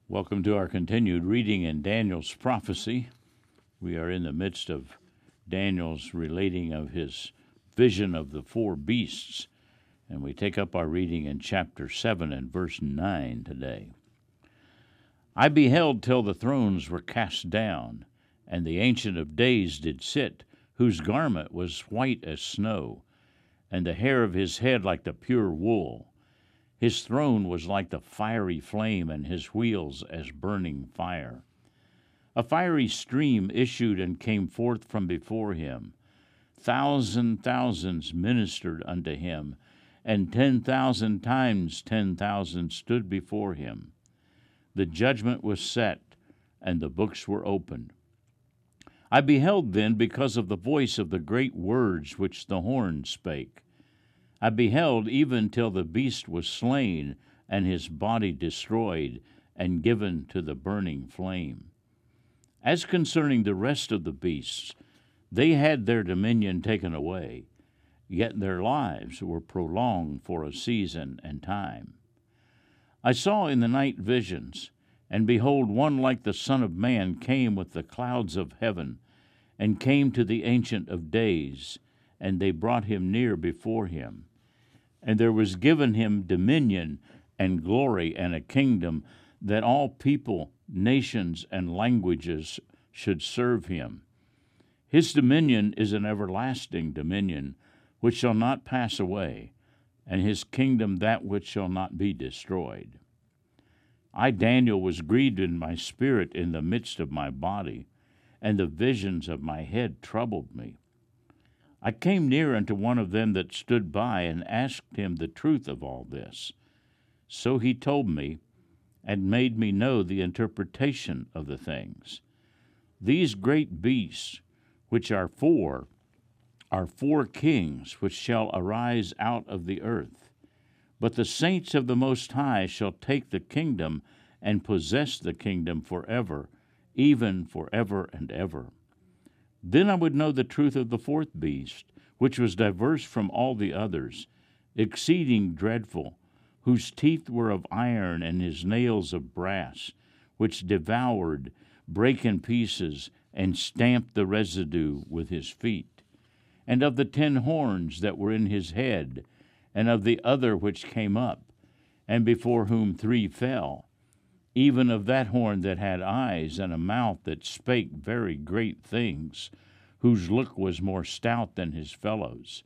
Welcome to our continued reading in Daniel's prophecy. We are in the midst of Daniel's relating of his vision of the four beasts, and we take up our reading in chapter 7 and verse 9 today. I beheld till the thrones were cast down, and the Ancient of Days did sit, whose garment was white as snow, and the hair of his head like the pure wool. His throne was like the fiery flame, and his wheels as burning fire. A fiery stream issued and came forth from before him. Thousands ministered unto him, and 10,000 times 10,000 stood before him. The judgment was set, and the books were opened. I beheld then because of the voice of the great words which the horn spake. I beheld even till the beast was slain, and his body destroyed, and given to the burning flame. As concerning the rest of the beasts, they had their dominion taken away, yet their lives were prolonged for a season and time. I saw in the night visions, and behold, one like the Son of Man came with the clouds of heaven, and came to the Ancient of Days, and they brought him near before him. And there was given him dominion and glory and a kingdom, that all people, nations, and languages should serve him. His dominion is an everlasting dominion, which shall not pass away, and his kingdom that which shall not be destroyed. I, Daniel, was grieved in my spirit in the midst of my body, and the visions of my head troubled me. I came near unto one of them that stood by, and asked him the truth of all this. So he told me, and made me know the interpretation of the things. These great beasts, which are four kings which shall arise out of the earth. But the saints of the Most High shall take the kingdom, and possess the kingdom forever, even forever and ever. Then I would know the truth of the fourth beast, which was diverse from all the others, exceeding dreadful, whose teeth were of iron, and his nails of brass, which devoured, brake in pieces, and stamped the residue with his feet. And of the 10 horns that were in his head, and of the other which came up, and before whom 3 fell, even of that horn that had eyes and a mouth that spake very great things, whose look was more stout than his fellows.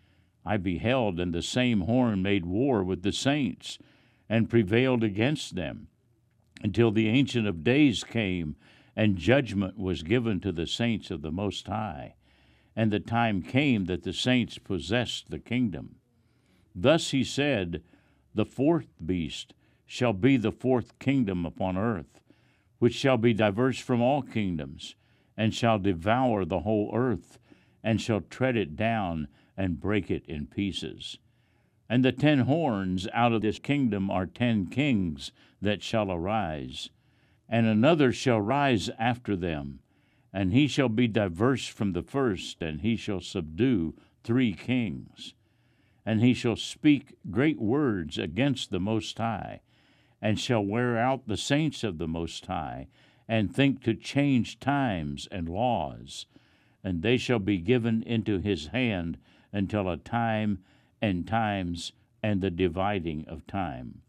I beheld, and the same horn made war with the saints, and prevailed against them, until the Ancient of Days came, and judgment was given to the saints of the Most High, and the time came that the saints possessed the kingdom. Thus he said, The fourth beast shall be the fourth kingdom upon earth, which shall be diverse from all kingdoms, and shall devour the whole earth, and shall tread it down, and break it in pieces. And the 10 horns out of this kingdom are 10 kings that shall arise, and another shall rise after them, and he shall be diverse from the first, and he shall subdue 3 kings. And he shall speak great words against the Most High, and shall wear out the saints of the Most High, and think to change times and laws, and they shall be given into his hand until a time and times and the dividing of time.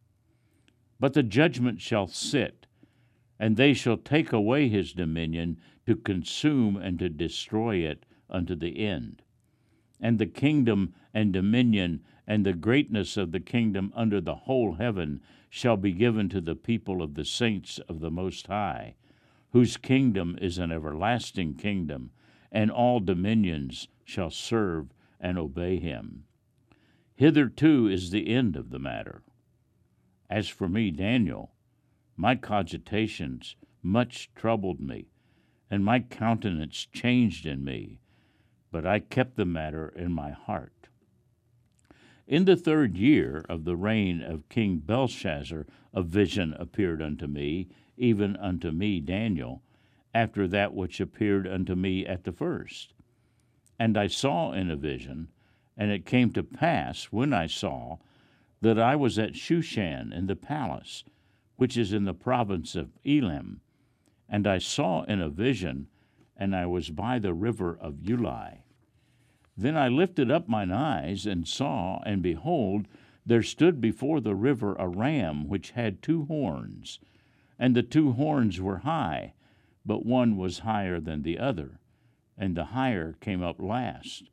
But the judgment shall sit, and they shall take away his dominion, to consume and to destroy it unto the end. And the kingdom and dominion and the greatness of the kingdom under the whole heaven shall be given to the people of the saints of the Most High, whose kingdom is an everlasting kingdom, and all dominions shall serve and obey him. Hitherto is the end of the matter. As for me, Daniel, my cogitations much troubled me, and my countenance changed in me, but I kept the matter in my heart. In the 3rd year of the reign of King Belshazzar, a vision appeared unto me, even unto me, Daniel, after that which appeared unto me at the first. And I saw in a vision, and it came to pass, when I saw, that I was at Shushan in the palace, which is in the province of Elam. And I saw in a vision, and I was by the river of Ulai. Then I lifted up mine eyes, and saw, and behold, there stood before the river a ram which had 2 horns, and the 2 horns were high, but one was higher than the other, and the higher came up last.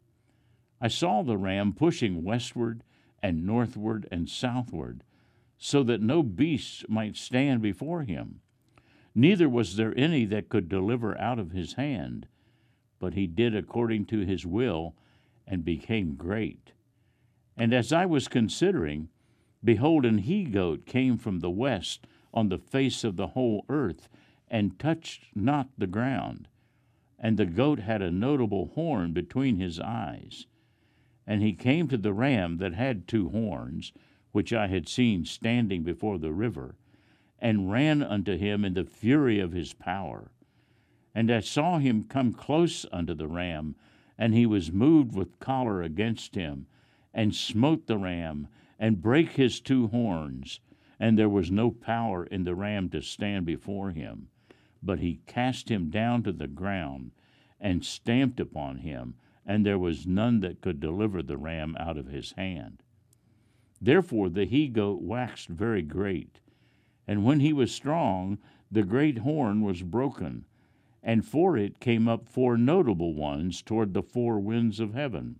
I saw the ram pushing westward and northward and southward, so that no beast might stand before him. Neither was there any that could deliver out of his hand, but he did according to his will, and became great. And as I was considering, behold, an he-goat came from the west on the face of the whole earth, and touched not the ground. And the goat had a notable horn between his eyes. And he came to the ram that had 2 horns, which I had seen standing before the river, and ran unto him in the fury of his power. And I saw him come close unto the ram, and he was moved with choler against him, and smote the ram, and brake his 2 horns, and there was no power in the ram to stand before him. But he cast him down to the ground, and stamped upon him, and there was none that could deliver the ram out of his hand. Therefore the he-goat waxed very great, and when he was strong, the great horn was broken, and for it came up 4 notable ones toward the 4 winds of heaven.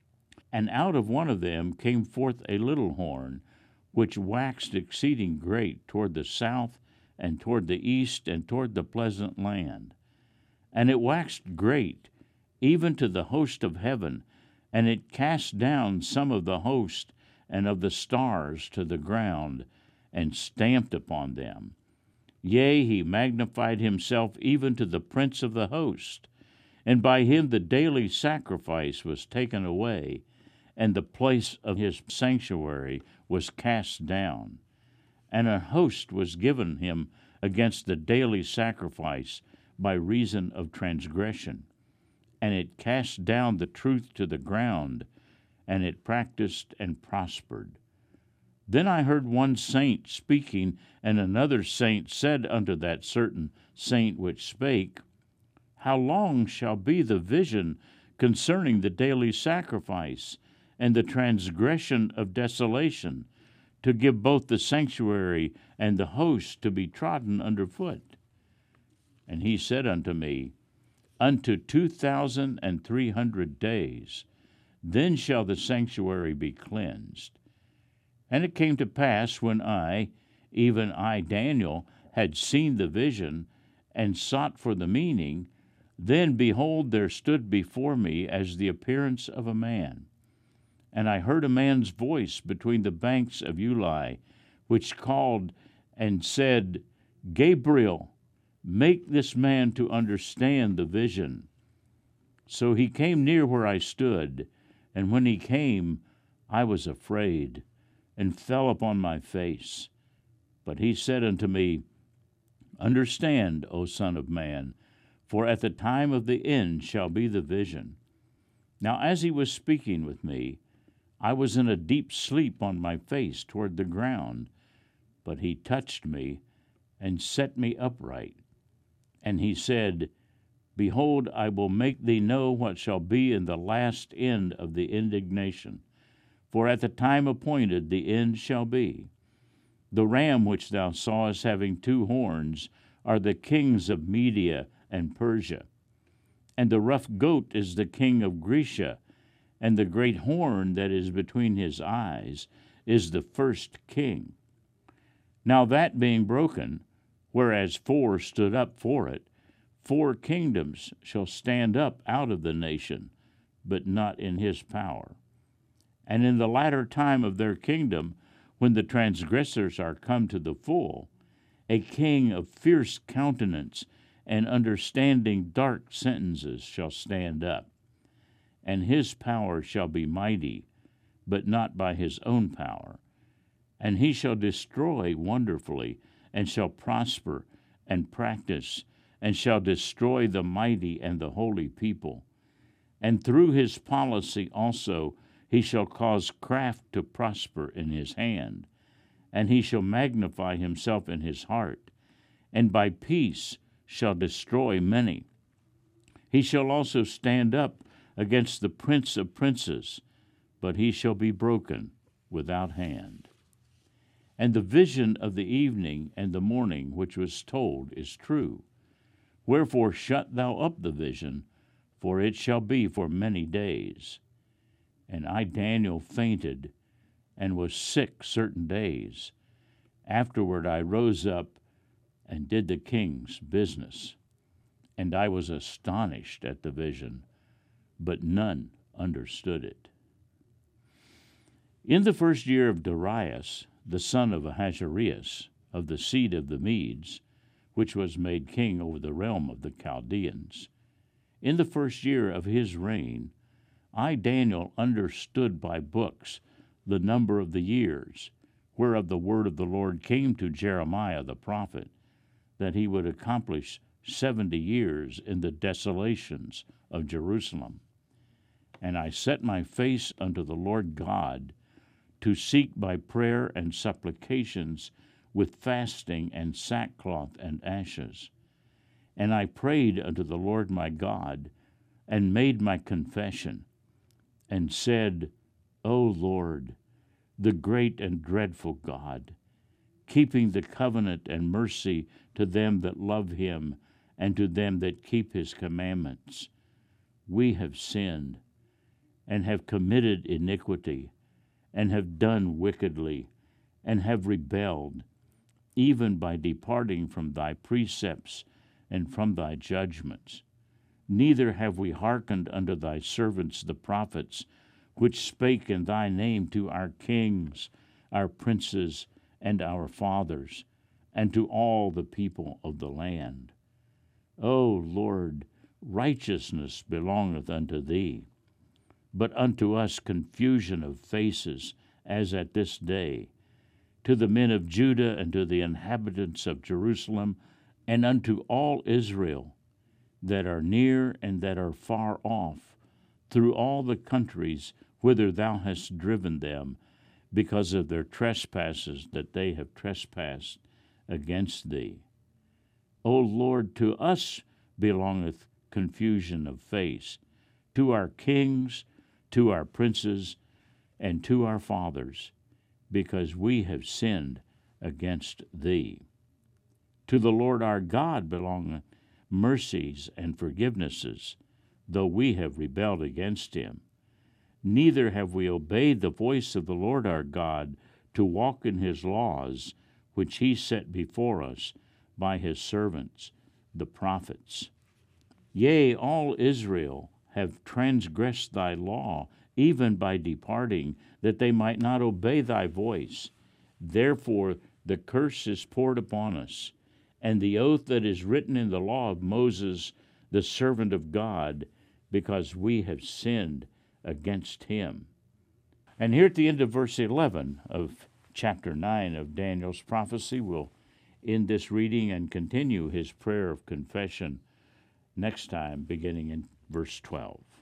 And out of one of them came forth a little horn, which waxed exceeding great toward the south, and toward the east, and toward the pleasant land. And it waxed great, even to the host of heaven, and it cast down some of the host and of the stars to the ground, and stamped upon them. Yea, he magnified himself even to the prince of the host, and by him the daily sacrifice was taken away, and the place of his sanctuary was cast down. And a host was given him against the daily sacrifice by reason of transgression. And it cast down the truth to the ground, and it practiced and prospered. Then I heard one saint speaking, and another saint said unto that certain saint which spake, How long shall be the vision concerning the daily sacrifice, and the transgression of desolation, to give both the sanctuary and the host to be trodden under foot? And he said unto me, Unto 2,300 days, then shall the sanctuary be cleansed. And it came to pass, when I, even I, Daniel, had seen the vision, and sought for the meaning, then, behold, there stood before me as the appearance of a man. And I heard a man's voice between the banks of Ulai, which called and said, Gabriel, make this man to understand the vision. So he came near where I stood, and when he came, I was afraid, and fell upon my face. But he said unto me, Understand, O Son of Man, for at the time of the end shall be the vision. Now as he was speaking with me, I was in a deep sleep on my face toward the ground, but he touched me and set me upright. And he said, Behold, I will make thee know what shall be in the last end of the indignation. For at the time appointed the end shall be. The ram which thou sawest having 2 horns are the kings of Media and Persia. And the rough goat is the king of Grecia, and the great horn that is between his eyes is the first king. Now that being broken, whereas 4 stood up for it, 4 kingdoms shall stand up out of the nation, but not in his power. And in the latter time of their kingdom, when the transgressors are come to the full, a king of fierce countenance and understanding dark sentences shall stand up. And his power shall be mighty, but not by his own power. And he shall destroy wonderfully, and shall prosper and practice, and shall destroy the mighty and the holy people. And through his policy also he shall cause craft to prosper in his hand, and he shall magnify himself in his heart, and by peace shall destroy many. He shall also stand up against the prince of princes, but he shall be broken without hand. And the vision of the evening and the morning which was told is true. Wherefore shut thou up the vision, for it shall be for many days. And I, Daniel, fainted, and was sick certain days. Afterward I rose up and did the king's business. And I was astonished at the vision, but none understood it. In the first year of Darius, the son of Ahasuerus, of the seed of the Medes, which was made king over the realm of the Chaldeans, in the first year of his reign, I, Daniel, understood by books the number of the years, whereof the word of the Lord came to Jeremiah the prophet, that he would accomplish 70 years in the desolations of Jerusalem. And I set my face unto the Lord God, to seek by prayer and supplications with fasting and sackcloth and ashes. And I prayed unto the Lord my God, and made my confession, and said, O Lord, the great and dreadful God, keeping the covenant and mercy to them that love him, and to them that keep his commandments, we have sinned, and have committed iniquity, and have done wickedly, and have rebelled, even by departing from thy precepts and from thy judgments. Neither have we hearkened unto thy servants the prophets, which spake in thy name to our kings, our princes, and our fathers, and to all the people of the land. O Lord, righteousness belongeth unto thee, but unto us confusion of faces, as at this day, to the men of Judah and to the inhabitants of Jerusalem, and unto all Israel that are near and that are far off, through all the countries whither thou hast driven them, because of their trespasses that they have trespassed against thee. O Lord, to us belongeth confusion of face, to our kings, to our princes, and to our fathers, because we have sinned against thee. To the Lord our God belong mercies and forgivenesses, though we have rebelled against him. Neither have we obeyed the voice of the Lord our God to walk in his laws, which he set before us by his servants, the prophets. Yea, all Israel have transgressed thy law, even by departing, that they might not obey thy voice. Therefore the curse is poured upon us, and the oath that is written in the law of Moses, the servant of God, because we have sinned against him. And here at the end of verse 11 of chapter 9 of Daniel's prophecy, we'll end this reading and continue his prayer of confession next time, beginning in verse 12.